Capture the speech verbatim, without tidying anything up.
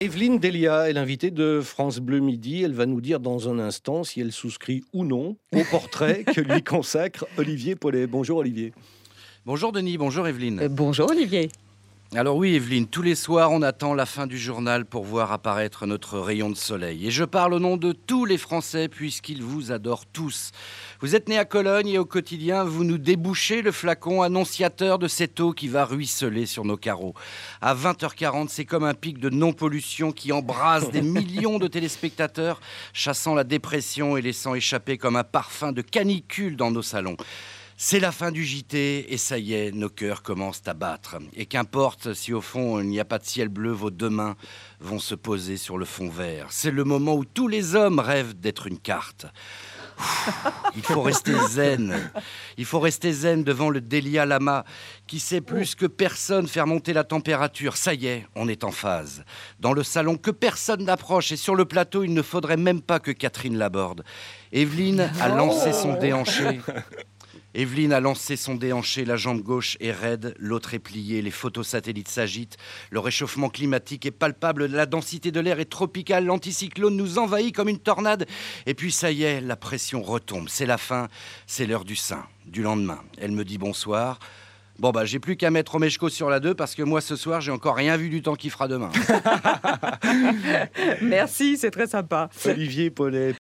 Evelyne Delia est l'invitée de France Bleu Midi. Elle va nous dire dans un instant si elle souscrit ou non au portrait que lui consacre Olivier Paulet. Bonjour Olivier. Bonjour Denis, bonjour Evelyne. Euh, bonjour Olivier. Alors oui Evelyne, tous les soirs on attend la fin du journal pour voir apparaître notre rayon de soleil. Et je parle au nom de tous les Français puisqu'ils vous adorent tous. Vous êtes né à Cologne et au quotidien vous nous débouchez le flacon annonciateur de cette eau qui va ruisseler sur nos carreaux. À vingt heures quarante, c'est comme un pic de non-pollution qui embrase des millions de téléspectateurs, chassant la dépression et laissant échapper comme un parfum de canicule dans nos salons. C'est la fin du J T et ça y est, nos cœurs commencent à battre. Et qu'importe si au fond il n'y a pas de ciel bleu, vos deux mains vont se poser sur le fond vert. C'est le moment où tous les hommes rêvent d'être une carte. Il faut rester zen. Il faut rester zen devant le Delia Lama qui sait plus que personne faire monter la température. Ça y est, on est en phase. Dans le salon, que personne n'approche et sur le plateau, il ne faudrait même pas que Catherine l'aborde. Evelyne a lancé son déhanché. Evelyne a lancé son déhanché, la jambe gauche est raide, l'autre est pliée, les photos satellites s'agitent, le réchauffement climatique est palpable, la densité de l'air est tropicale, l'anticyclone nous envahit comme une tornade, et puis ça y est, la pression retombe, c'est la fin, c'est l'heure du sein, du lendemain. Elle me dit bonsoir. Bon bah j'ai plus qu'à mettre Romeshko sur la deux parce que moi ce soir j'ai encore rien vu du temps qu'il fera demain. Merci, c'est très sympa. Olivier Paulet.